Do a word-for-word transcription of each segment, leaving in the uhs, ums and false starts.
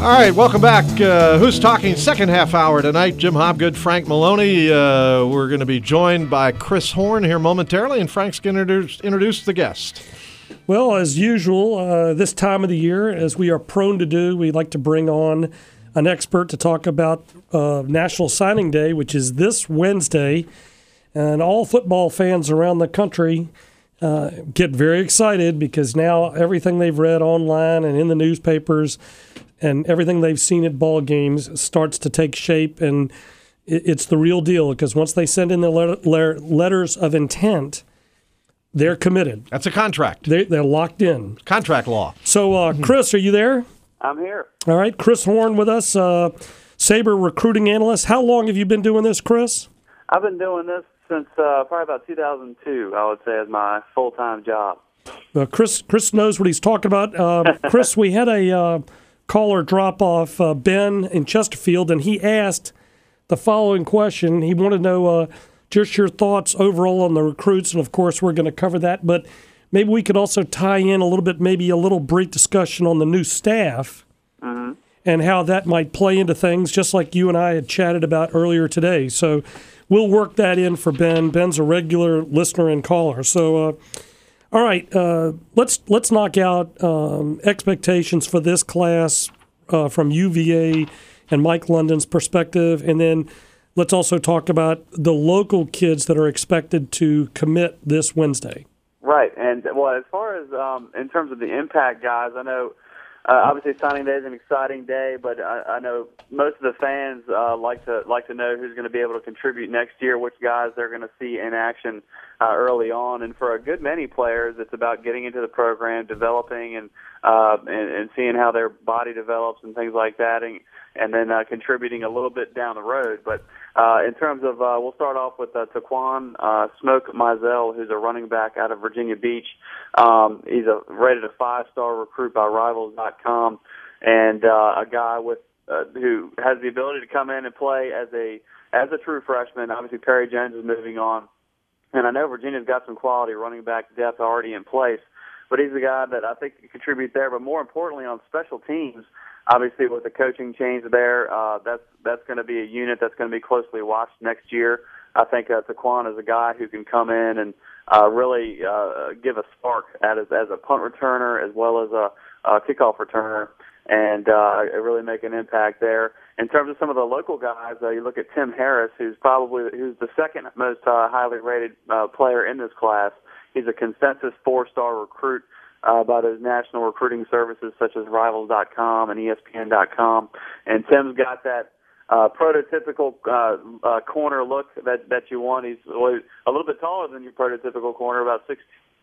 All right, welcome back. Uh, Who's Talking? Second half hour tonight. Jim Hobgood, Frank Maloney. Uh, we're going to be joined by Chris Horn here momentarily, and Frank's going to introduce, introduce the guest. Well, as usual, uh, this time of the year, as we are prone to do, we like to bring on an expert to talk about uh, National Signing Day, which is this Wednesday. And all football fans around the country uh, get very excited because now everything they've read online and in the newspapers and everything they've seen at ball games starts to take shape, and it's the real deal because once they send in the letter, letters of intent, they're committed. That's a contract. They, they're locked in. Contract law. So, uh, Chris, are you there? I'm here. All right. Chris Horn with us, uh, Sabre recruiting analyst. How long have you been doing this, Chris? I've been doing this since uh, probably about two thousand two, I would say, as my full-time job. Uh, Chris Chris knows what he's talking about. Uh, Chris, we had a uh, caller drop off, uh, Ben in Chesterfield, and he asked the following question. He wanted to know uh, just your thoughts overall on the recruits, and, of course, we're going to cover that. But maybe we could also tie in a little bit, maybe a little brief discussion on the new staff mm-hmm. and how that might play into things, just like you and I had chatted about earlier today. So we'll work that in for Ben. Ben's a regular listener and caller. So, uh, all right, uh, let's let's knock out um, expectations for this class uh, from U V A and Mike London's perspective, and then let's also talk about the local kids that are expected to commit this Wednesday. Right, and well, as far as um, in terms of the impact guys, I know uh, obviously signing day is an exciting day, but I, I know most of the fans uh, like to like to know who's going to be able to contribute next year, which guys they're going to see in action uh, early on. And for a good many players, it's about getting into the program, developing, and uh, and, and seeing how their body develops and things like that, and, and then uh, contributing a little bit down the road. But uh, in terms of, uh, we'll start off with uh, Taquan uh, Smoke Mizell, who's a running back out of Virginia Beach. Um, he's a, rated a five-star recruit by Rivals dot com, and uh, a guy with uh, who has the ability to come in and play as a as a true freshman. Obviously, Perry Jones is moving on, and I know Virginia's got some quality running back depth already in place. But he's a guy that I think can contribute there. But more importantly, on special teams, obviously with the coaching change there, uh, that's that's going to be a unit that's going to be closely watched next year. I think uh, Taquan is a guy who can come in and uh, really uh, give a spark at as, as a punt returner as well as a, a kickoff returner, and uh, really make an impact there. In terms of some of the local guys, uh, you look at Tim Harris, who's probably who's the second most uh, highly rated uh, player in this class. He's a consensus four-star recruit uh, by those national recruiting services such as Rivals dot com and E S P N dot com. And Tim's got that uh, prototypical uh, uh, corner look that, that you want. He's a little bit taller than your prototypical corner, about six,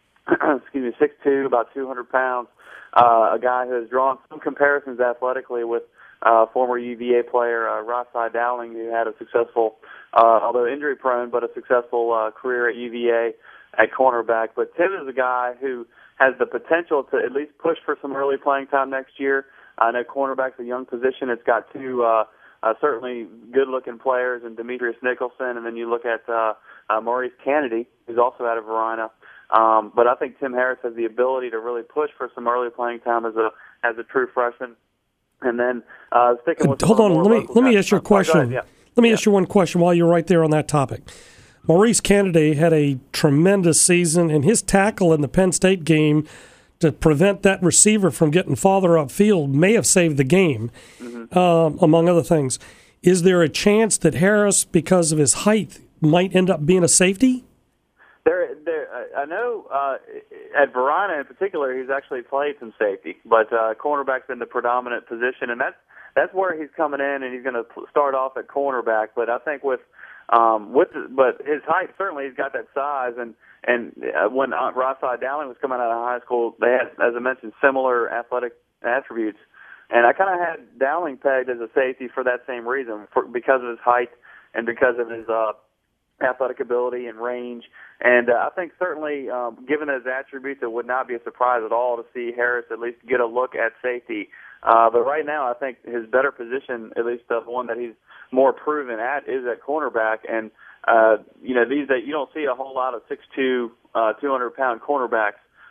excuse me, six two, about two hundred pounds. Uh, a guy who has drawn some comparisons athletically with uh, former U V A player uh, Rossi Dowling, who had a successful, uh, although injury-prone, but a successful uh, career at U V A at cornerback. But Tim is a guy who has the potential to at least push for some early playing time next year. I know cornerback's a young position. It's got two uh, uh, certainly good-looking players in Demetrius Nicholson, and then you look at uh, uh, Maurice Kennedy, who's also out of Verina. Um, but I think Tim Harris has the ability to really push for some early playing time as a as a true freshman. And then uh, sticking with hold on, let me let me ask you a question. Ahead, yeah. Let me yeah. ask you one question while you're right there on that topic. Maurice Kennedy had a tremendous season, and his tackle in the Penn State game to prevent that receiver from getting farther upfield may have saved the game, mm-hmm. um, among other things. Is there a chance that Harris, because of his height, might end up being a safety? There, there. I know uh, at Verina in particular, he's actually played some safety, but uh, cornerback's been the predominant position, and that's that's where he's coming in, and he's going to start off at cornerback. But I think with Um, with the, but his height, certainly he's got that size, and and uh, when uh, Rossi Dowling was coming out of high school, they had, as I mentioned, similar athletic attributes, and I kind of had Dowling pegged as a safety for that same reason, for, because of his height and because of his uh, athletic ability and range, and uh, I think certainly, um, given his attributes, it would not be a surprise at all to see Harris at least get a look at safety. Uh, but right now, I think his better position, at least the one that he's more proven at, is at cornerback. And, uh, you know, these that you don't see a whole lot of six two, uh, two hundred pound cornerbacks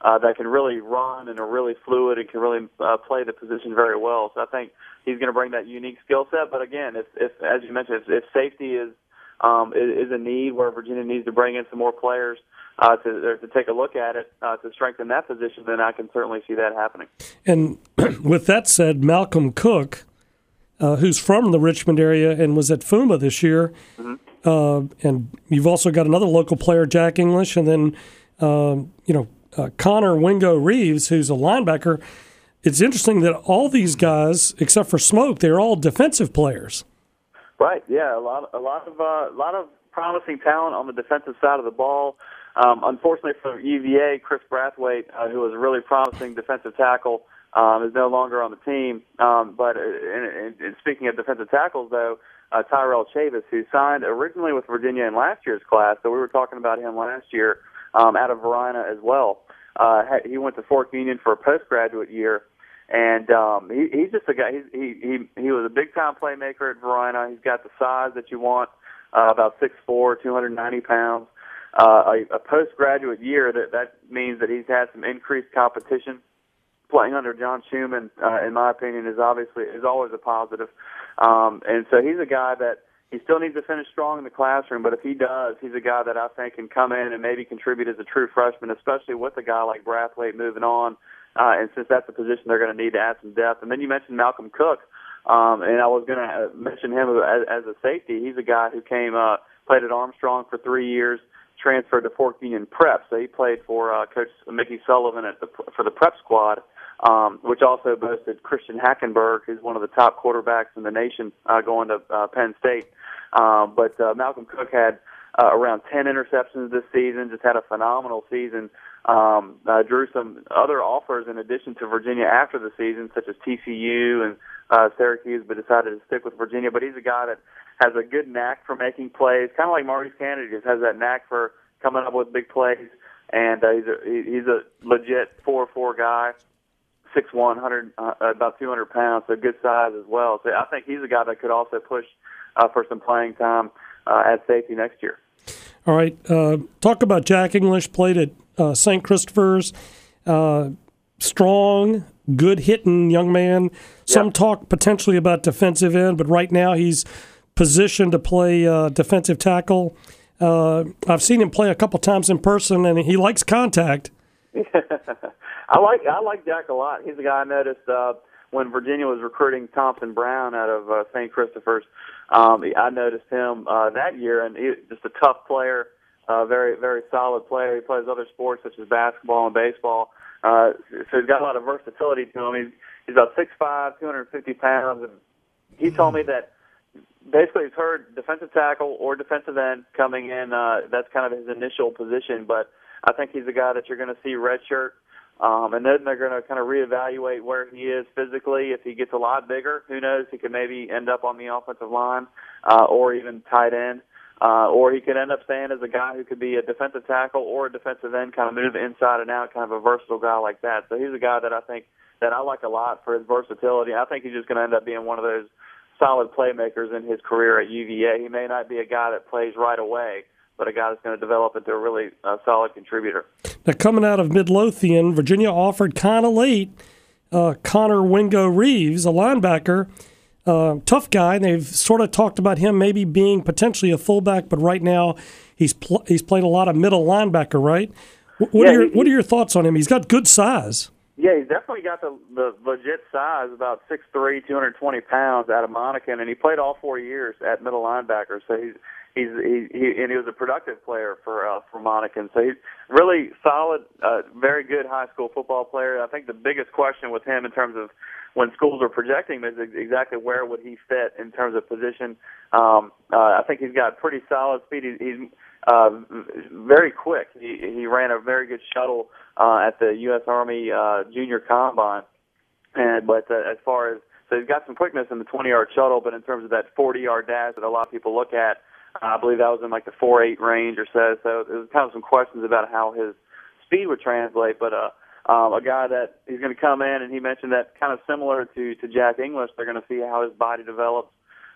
uh, that can really run and are really fluid and can really uh, play the position very well. So I think he's going to bring that unique skill set. But again, if, if as you mentioned, if, if safety is um, is, is a need where Virginia needs to bring in some more players uh, to or to take a look at it uh, to strengthen that position, then I can certainly see that happening. And with that said, Malcolm Cook, uh, who's from the Richmond area and was at F U M A this year, mm-hmm. uh, and you've also got another local player, Jack English, and then uh, you know uh, Connor Wingo Reeves, who's a linebacker. It's interesting that all these guys, except for Smoke, they're all defensive players. Right. Yeah. A lot. A lot of. A uh, lot of promising talent on the defensive side of the ball. Um, unfortunately for U V A, Chris Brathwaite, uh, who was a really promising defensive tackle, um, is no longer on the team. Um, but uh, in, in, in speaking of defensive tackles, though, uh, Tyrell Chavis, who signed originally with Virginia in last year's class, so we were talking about him last year, um, out of Varina as well. Uh, he went to Fork Union for a postgraduate year. And um, he, he's just a guy. He's, he he he was a big time playmaker at Varina. He's got the size that you want, uh, about six foot four, two hundred ninety pounds. Uh, a, a postgraduate year that that means that he's had some increased competition. Playing under John Schumann, uh, in my opinion, is obviously is always a positive. Um, and so he's a guy that he still needs to finish strong in the classroom. But if he does, he's a guy that I think can come in and maybe contribute as a true freshman, especially with a guy like Brathwaite moving on. Uh, and since that's a position they're going to need to add some depth. And then you mentioned Malcolm Cook, um, and I was going to mention him as, as a safety. He's a guy who came, uh, played at Armstrong for three years, transferred to Fork Union Prep. So he played for uh, Coach Mickey Sullivan at the, for the Prep squad, um, which also boasted Christian Hackenberg, who's one of the top quarterbacks in the nation, uh, going to uh, Penn State. Um, but uh, Malcolm Cook had uh, around ten interceptions this season, just had a phenomenal season. Um, uh, drew some other offers in addition to Virginia after the season, such as T C U and uh, Syracuse, but decided to stick with Virginia. But he's a guy that has a good knack for making plays, kind of like Maurice Kennedy just has that knack for coming up with big plays. And uh, he's a he's a legit four four guy, six one, uh, about two hundred pounds, so good size as well. So I think he's a guy that could also push uh, for some playing time uh, at safety next year. All right, uh, talk about Jack English, played at uh, Saint Christopher's, uh, strong, good-hitting young man. Some yep. talk potentially about defensive end, but right now he's positioned to play uh, defensive tackle. Uh, I've seen him play a couple times in person, and he likes contact. I like I like Jack a lot. He's a guy I noticed uh, when Virginia was recruiting Thompson Brown out of uh, Saint Christopher's. Um, I noticed him uh, that year, and he's just a tough player, uh, very very solid player. He plays other sports such as basketball and baseball, uh, so he's got a lot of versatility to him. He's, he's about six five, two hundred fifty pounds, and he told me that basically he's heard defensive tackle or defensive end coming in. Uh, that's kind of his initial position, but I think he's a guy that you're going to see redshirt. Um, and then they're going to kind of reevaluate where he is physically. If he gets a lot bigger, who knows? He could maybe end up on the offensive line uh, or even tight end. Uh, or he could end up staying as a guy who could be a defensive tackle or a defensive end, kind of move inside and out, kind of a versatile guy like that. So he's a guy that I think that I like a lot for his versatility. I think he's just going to end up being one of those solid playmakers in his career at U V A. He may not be a guy that plays right away, but a guy that's going to develop into a really uh, solid contributor. Now, coming out of Midlothian, Virginia offered kind of late uh, Connor Wingo Reeves, a linebacker, uh, tough guy. They've sort of talked about him maybe being potentially a fullback, but right now he's pl- he's played a lot of middle linebacker, right? What, what, yeah, are your, he, what are your thoughts on him? He's got good size. Yeah, he's definitely got the, the legit size, about six three, two hundred twenty pounds out of Monacan, and he played all four years at middle linebacker, so he's He's he, he and he was a productive player for uh, for Monacan. So he's really solid, uh, very good high school football player. I think the biggest question with him in terms of when schools are projecting him is exactly where would he fit in terms of position. Um, uh, I think he's got pretty solid speed. He's, he's uh, very quick. He, he ran a very good shuttle uh, at the U S Army uh, Junior Combine. And but uh, as far as so he's got some quickness in the twenty-yard shuttle, but in terms of that forty-yard dash that a lot of people look at. I believe that was in like the four eight range or so. So there was kind of some questions about how his speed would translate. But uh, um, a guy that he's going to come in, and he mentioned that kind of similar to, to Jack English, they're going to see how his body develops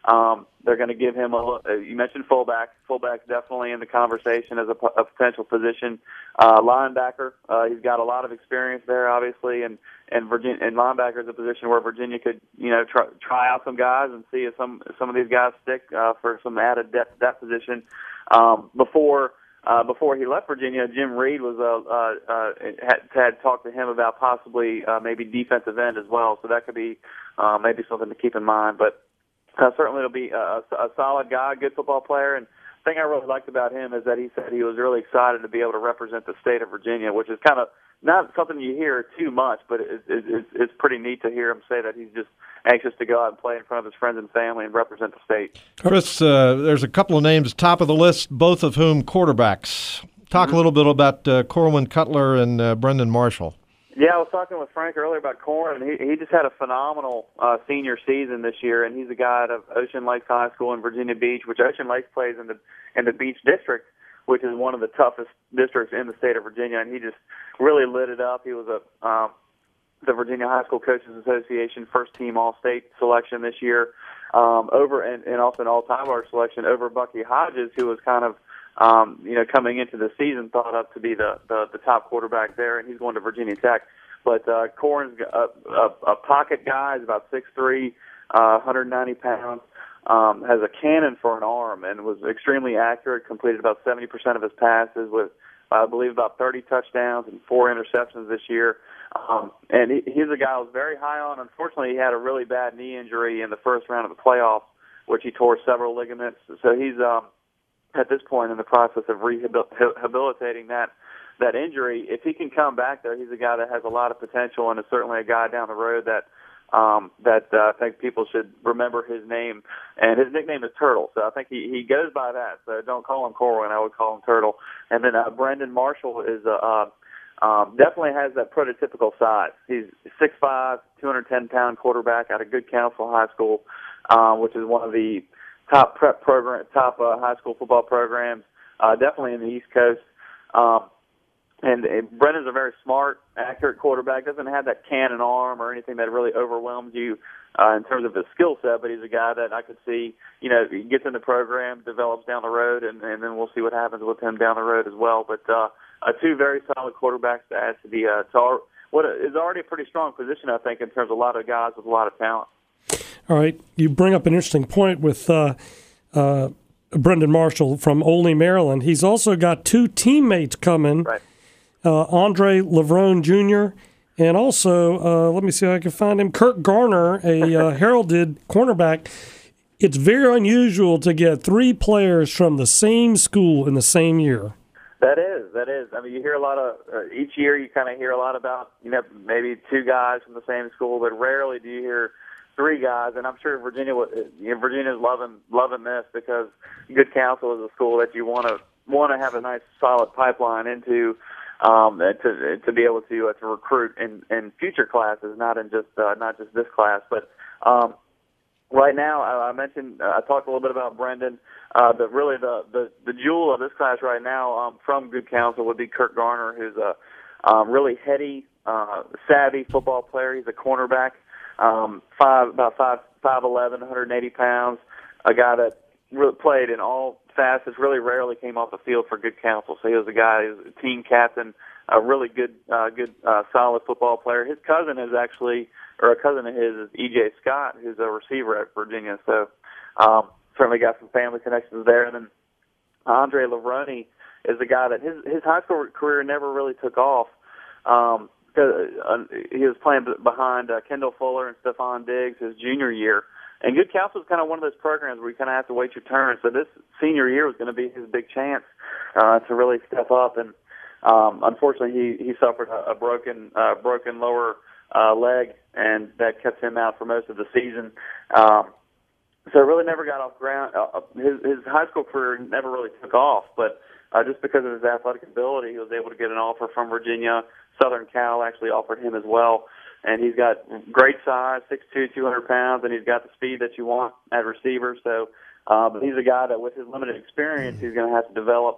Um, they're going to give him a. Uh, you mentioned fullback. Fullback's definitely in the conversation as a, a potential position. Uh, linebacker. Uh, he's got a lot of experience there, obviously, and and Virginia and linebacker is a position where Virginia could, you know, try, try out some guys and see if some some of these guys stick uh, for some added depth at that position. Um, before. Uh, before he left Virginia, Jim Reed was uh, uh, uh, had, had talked to him about possibly uh, maybe defensive end as well. So that could be uh, maybe something to keep in mind. But uh, certainly it'll be a, a solid guy, good football player. And the thing I really liked about him is that he said he was really excited to be able to represent the state of Virginia, which is kind of not something you hear too much, but it, it, it's, it's pretty neat to hear him say that he's just anxious to go out and play in front of his friends and family and represent the state. Chris, uh, there's a couple of names top of the list, both of whom quarterbacks. Talk mm-hmm. a little bit about uh, Corwin Cutler and uh, Brendan Marshall. Yeah, I was talking with Frank earlier about Corwin, and he, he just had a phenomenal uh, senior season this year, and he's a guy out of Ocean Lakes High School in Virginia Beach, which Ocean Lakes plays in the in the Beach District, which is one of the toughest districts in the state of Virginia, and he just really lit it up. He was a um, the Virginia High School Coaches Association first-team All-State selection this year, um, over and, and also an All-Time Art selection over Bucky Hodges, who was kind of, um, you know, coming into the season thought up to be the, the, the top quarterback there, and he's going to Virginia Tech. But uh, Corwin's a, a, a pocket guy. He's about six three, uh, one hundred ninety pounds, um, has a cannon for an arm, and was extremely accurate, completed about seventy percent of his passes with, I believe, about thirty touchdowns and four interceptions this year. Um, and he, he's a guy I was very high on. Unfortunately, he had a really bad knee injury in the first round of the playoffs, which he tore several ligaments. So he's um, at this point in the process of rehabilitating that that injury. If he can come back there, he's a guy that has a lot of potential and is certainly a guy down the road that um, that uh, I think people should remember his name. And his nickname is Turtle, so I think he, he goes by that. So don't call him Corwin. I would call him Turtle. And then uh, Brendan Marshall is a uh, Um, definitely has that prototypical size. He's six five, two hundred ten pound quarterback out of Good Counsel High School, uh, which is one of the top prep program, top uh, high school football programs, uh, definitely in the East Coast. Um, and, and Brendan's a very smart, accurate quarterback. Doesn't have that cannon arm or anything that really overwhelms you uh, in terms of his skill set, but he's a guy that I could see, you know, he gets in the program, develops down the road, and, and then we'll see what happens with him down the road as well. But uh, Uh, two very solid quarterbacks to add to the uh, to our, what is already a pretty strong position, I think, in terms of a lot of guys with a lot of talent. All right, you bring up an interesting point with uh, uh, Brendan Marshall from Olney, Maryland. He's also got two teammates coming, right. uh, Andre Lavrone Junior and also, uh, let me see if I can find him, Kirk Garner, a uh, heralded cornerback. It's very unusual to get three players from the same school in the same year. That is, that is. I mean, you hear a lot of, uh, each year you kind of hear a lot about, you know, maybe two guys from the same school, but rarely do you hear three guys. And I'm sure Virginia, you know, Virginia's loving, loving this because Good Counsel is a school that you want to, want to have a nice solid pipeline into, um, to, to be able to, uh, to recruit in, in future classes, not in just, uh, not just this class. But, um, right now, I, I mentioned, uh, I talked a little bit about Brendan. Uh, the really the, the, the jewel of this class right now um, from Good Counsel would be Kirk Garner, who's a um, really heady, uh, savvy football player. He's a cornerback, um, five about five five eleven, one hundred eighty pounds. A guy that really played in all facets. Really rarely came off the field for Good Counsel. So he was a guy, he was a team captain, a really good, uh, good, uh, solid football player. His cousin is actually, or a cousin of his is E J Scott, who's a receiver at Virginia. So. Um, Certainly got some family connections there. And then Andre Lavrone is a guy that his his high school career never really took off. Um, uh, he was playing behind uh, Kendall Fuller and Stephon Diggs his junior year. And Good Counsel is kind of one of those programs where you kind of have to wait your turn. So this senior year was going to be his big chance uh, to really step up. And um, unfortunately, he, he suffered a, a broken uh, broken lower uh, leg, and that kept him out for most of the season. Um, So it really never got off ground. Uh, his, his high school career never really took off, but uh, just because of his athletic ability, he was able to get an offer from Virginia. Southern Cal actually offered him as well. And he's got great size, six two, two hundred pounds, and he's got the speed that you want at receiver. So uh, but he's a guy that with his limited experience, he's going to have to develop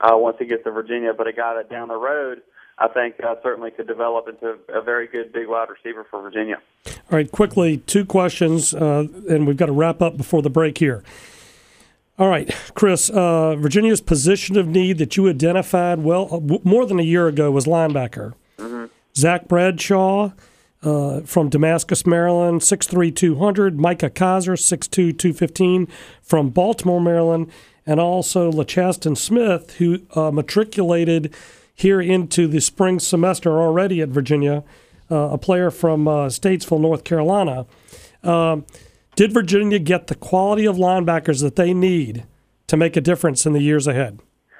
uh, once he gets to Virginia, but a guy that down the road I think uh, certainly could develop into a very good big wide receiver for Virginia. All right, quickly, two questions, uh, and we've got to wrap up before the break here. All right, Chris, uh, Virginia's position of need that you identified well uh, more than a year ago was linebacker. Mm-hmm. Zach Bradshaw uh, from Damascus, Maryland, six three, two hundred. Micah Kaiser, six two, two fifteen from Baltimore, Maryland. And also LeChaston Smith, who uh, matriculated here into the spring semester already at Virginia, uh, a player from uh, Statesville, North Carolina. Um, did Virginia get the quality of linebackers that they need to make a difference in the years ahead?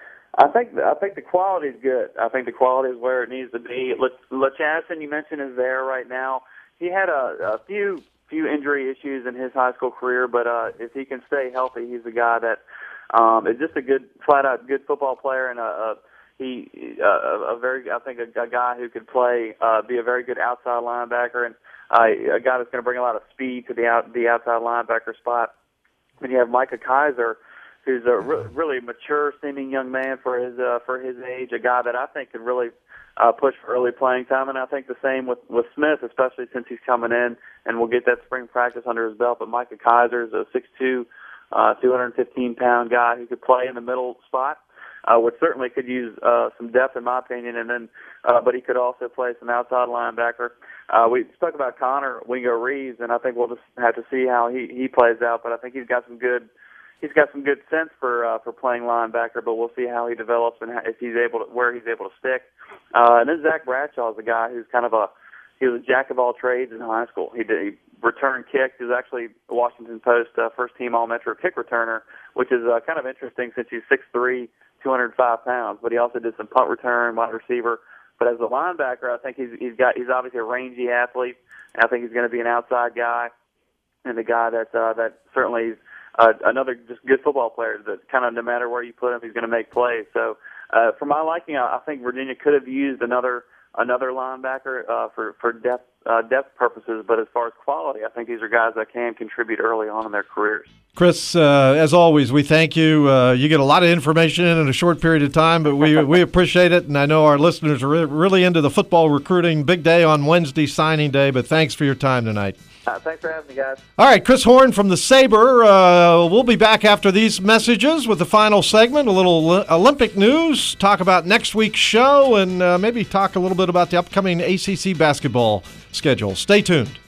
I think I think the quality is good. I think the quality is where it needs to be. Le- LeChaston, you mentioned, is there right now. He had a, a few few injury issues in his high school career, but uh, if he can stay healthy, he's a guy that um, is just a good, flat out good football player and a, a He uh, a very, I think, a, a guy who could play, uh, be a very good outside linebacker, and uh, a guy that's going to bring a lot of speed to the out, the outside linebacker spot. And you have Micah Kaiser, who's a re- really mature seeming young man for his uh, for his age, a guy that I think could really uh, push for early playing time. And I think the same with with Smith, especially since he's coming in and will get that spring practice under his belt. But Micah Kaiser is a six two, uh, two hundred fifteen pound guy who could play in the middle spot. Uh, which certainly could use uh, some depth, in my opinion, and then, uh, but he could also play some outside linebacker. Uh, we spoke about Connor Wingo Reeves, and I think we'll just have to see how he, he plays out. But I think he's got some good, he's got some good sense for uh, for playing linebacker. But we'll see how he develops and how, if he's able to, where he's able to stick. Uh, and then Zach Bradshaw is a guy who's kind of a, he was a jack of all trades in high school. He did he return kick. He was actually a Washington Post uh, first team All Metro kick returner, which is uh, kind of interesting since he's six three. two hundred five pounds, but he also did some punt return, wide receiver. But as a linebacker, I think he's he's got he's obviously a rangy athlete. And I think he's going to be an outside guy and a guy that uh, that certainly is uh, another just good football player that kind of no matter where you put him, he's going to make plays. So uh, for my liking, I, I think Virginia could have used another another linebacker uh, for for depth uh, depth purposes. But as far as quality, I think these are guys that can contribute early on in their careers. Chris, uh, as always, we thank you. Uh, you get a lot of information in a short period of time, but we we appreciate it, and I know our listeners are re- really into the football recruiting. Big day on Wednesday, signing day, but thanks for your time tonight. Uh, thanks for having me, guys. All right, Chris Horn from the Sabre. Uh, we'll be back after these messages with the final segment, a little Olympic news, talk about next week's show, and uh, maybe talk a little bit about the upcoming A C C basketball schedule. Stay tuned.